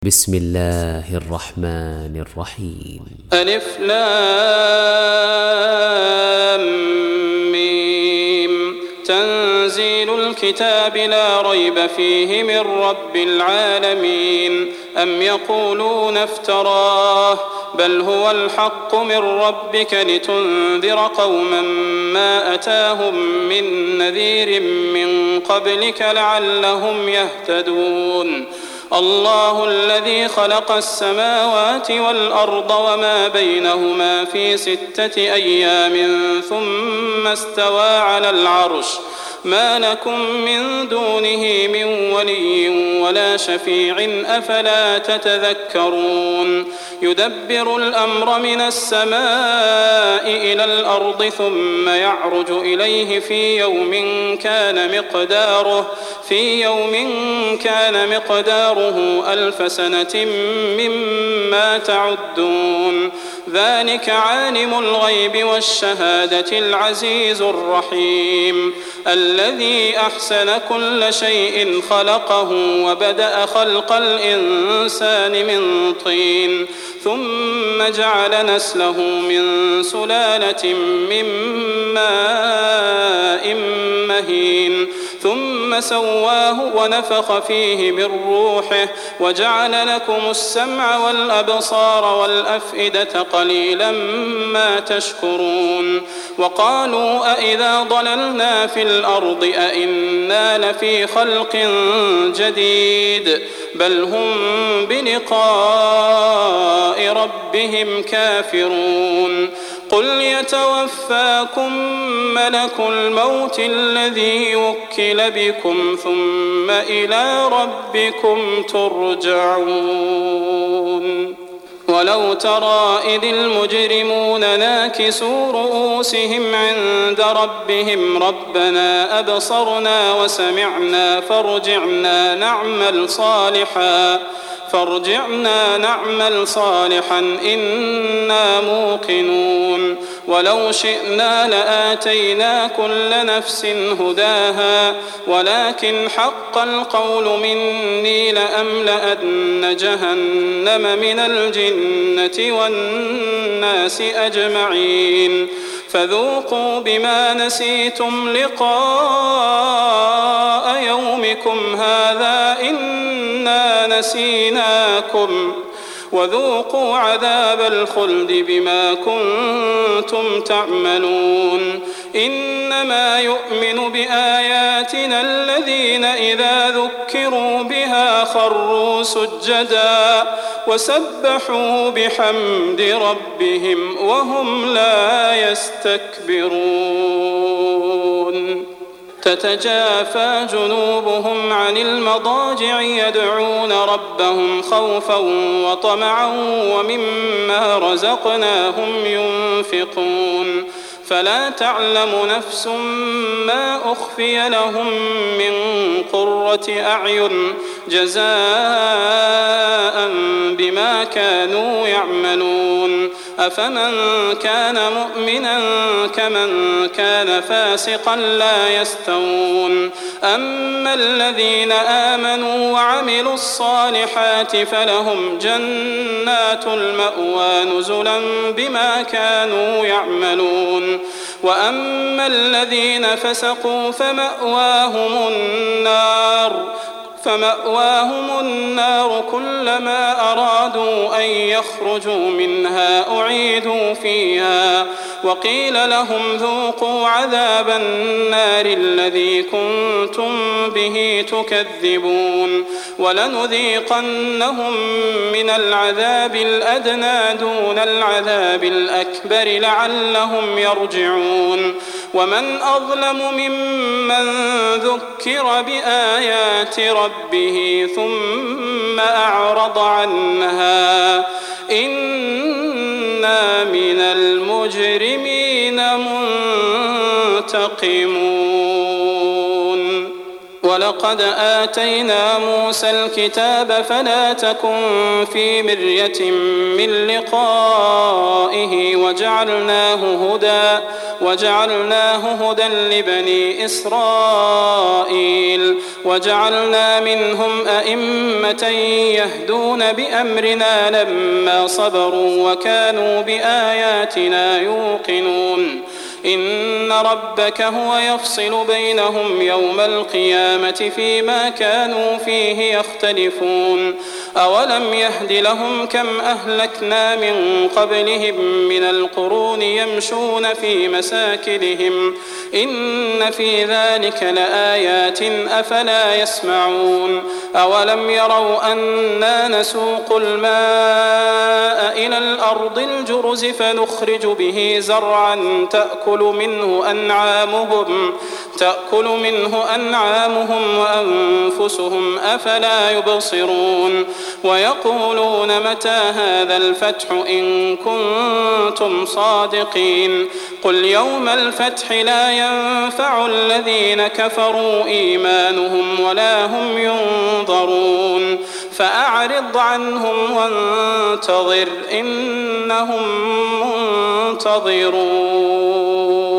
بسم الله الرحمن الرحيم. ألف لام ميم. تنزيل الكتاب لا ريب فيه من رب العالمين. أم يقولون افتراه بل هو الحق من ربك لتنذر قوما ما أتاهم من نذير من قبلك لعلهم يهتدون. الله الذي خلق السماوات والأرض وما بينهما في 6 أيام ثم استوى على العرش ما لكم من دونه من ولي ولا شفيع أفلا تتذكرون. يدبر الأمر من السماء إلى الأرض ثم يعرج إليه في يوم كان مقداره 1000 سنة مما تعدون. ذلك عالم الغيب والشهادة العزيز الرحيم الذي أحسن كل شيء خلقه وبدأ خلق الإنسان من طين ثم جعل نسله من سلالة من ماء مهين ثم سواه ونفخ فيه من روحه وجعل لكم السمع والأبصار والأفئدة قليلا ما تشكرون. وقالوا أإذا ضللنا في الأرض أإنا لفي خلق جديد بل هم بلقاء ربهم كافرون. قل يتوفاكم ملك الموت الذي وكل بكم ثم إلى ربكم ترجعون. ولو ترى إذ المجرمون ناكسوا رؤوسهم عند ربهم ربنا أبصرنا وسمعنا فارجعنا نعمل صالحا إنا موقنون. ولو شئنا لآتينا كل نفس هداها ولكن حق القول مني لأملأن جهنم من الجنة والناس أجمعين. فذوقوا بما نسيتم لقاء يومكم هذا إنا نسيناكم وذوقوا عذاب الخلد بما كنتم تعملون. إنما يؤمن بآياتنا الذين إذا ذكروا بها خروا سجدا وسبحوا بحمد ربهم وهم لا يستكبرون. تتجافى جنوبهم عن المضاجع يدعون ربهم خوفا وطمعا ومما رزقناهم ينفقون. فلا تعلم نفس ما أخفي لهم من قرة أعين جزاء بما كانوا يعملون. أفمن كان مؤمنا كمن كان فاسقا لا يستوون. أما الذين آمنوا وعملوا الصالحات فلهم جنات المأوى نزلا بما كانوا يعملون. وأما الذين فسقوا فمأواهم النار كلما أرادوا أن يخرجوا منها أعيدوا فيها وقيل لهم ذوقوا عذاب النار الذي كنتم به تكذبون. ولنذيقنهم من العذاب الأدنى دون العذاب الأكبر لعلهم يرجعون. ومن أظلم ممن ذكر بآيات ربه ثم أعرض عنها إنا من المجرمين منتقمون. ولقد آتينا موسى الكتاب فلا تكن في مرية من لقائه وجعلناه هدى لبني إسرائيل وجعلنا منهم أئمة يهدون بأمرنا لما صبروا وكانوا بآياتنا يوقنون إن ربك هو يفصل بينهم يوم القيامة فيما كانوا فيه يختلفون أولم يهد لهم كم أهلكنا من قبلهم من القرون يمشون في مساكنهم إن في ذلك لآيات أفلا يسمعون أولم يروا أنا نسوق الماء إلى الأرض الجرز فنخرج به زرعا تأكل منه أنعامهم وأنفسهم أفلا يبصرون ويقولون متى هذا الفتح إن كنتم صادقين قل يوم الفتح لا ينفع الذين كفروا إيمانهم ولا هم ينظرون فأعرض عنهم وانتظر إنهم منتظرون.